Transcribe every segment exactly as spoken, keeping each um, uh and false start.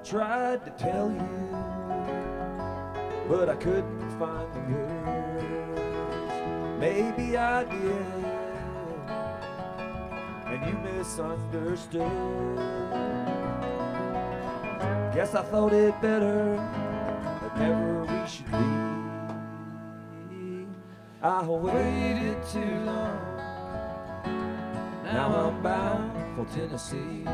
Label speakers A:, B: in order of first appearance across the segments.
A: tried to tell you, but I couldn't find the words. Maybe I did, and you misunderstood. Guess I thought it better that never we should be. I waited too long, now I'm bound for Tennessee.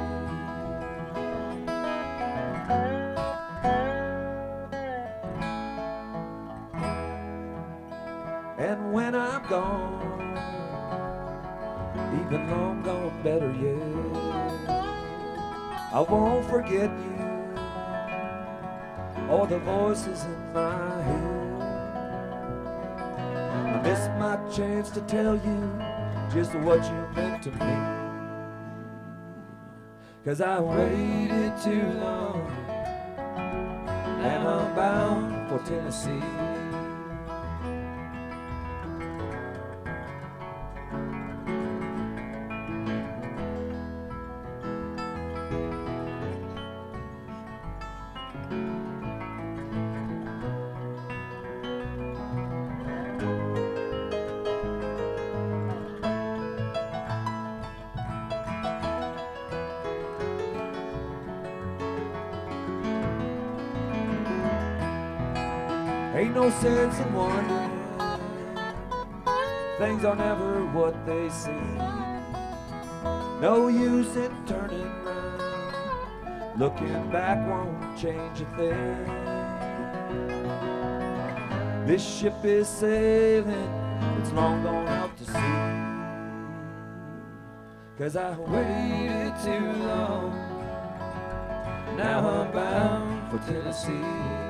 A: And when I'm gone, even long gone better yet, I won't forget you or the voices in my head. I missed my chance to tell you just what you meant to me, 'cause I waited too long, and I'm bound for Tennessee. Ain't no sense in wondering, things are never what they seem. No use in turning round, looking back won't change a thing. This ship is sailing, it's long gone out to sea, 'cause I waited too long, now I'm bound for Tennessee.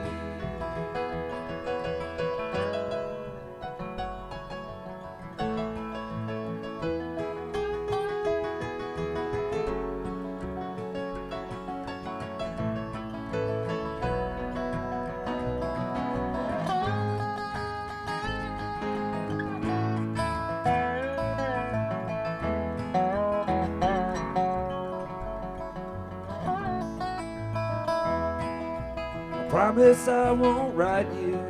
A: Promise I won't write you,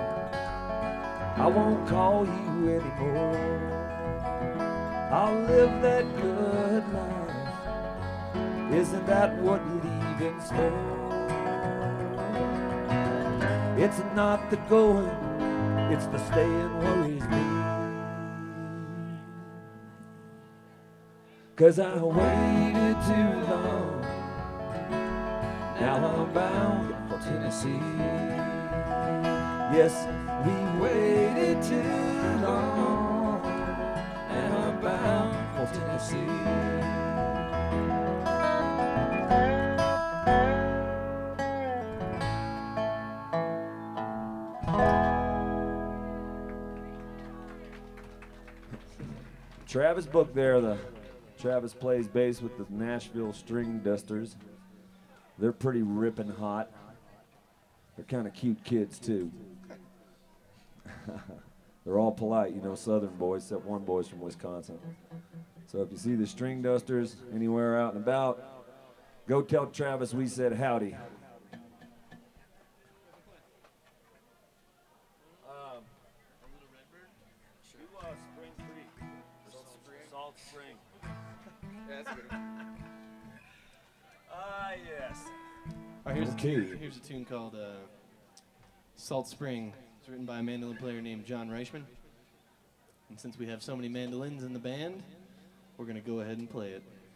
A: I won't call you anymore. I'll live that good life, isn't that what leaving's for? It's not the going, it's the staying worries me, 'cause I waited too long, now I'm bound for Tennessee. Yes, we waited too long, and I'm bound for Tennessee. Travis Book there, the Travis plays bass with the Nashville String Dusters. They're pretty ripping hot. They're kind of cute kids, too. They're all polite, you know, Southern boys, except one boy's from Wisconsin. So if you see the String Dusters anywhere out and about, go tell Travis we said howdy. Um, uh, Spring Creek. Salt Spring. Salt Spring.
B: Yeah, that's good.
A: Ah, yes.
C: All right, here's,
A: Okay.
C: a tune, here's a tune called uh, Salt Spring. It's written by a mandolin player named John Reichman. And since we have so many mandolins in the band, we're going to go ahead and play it.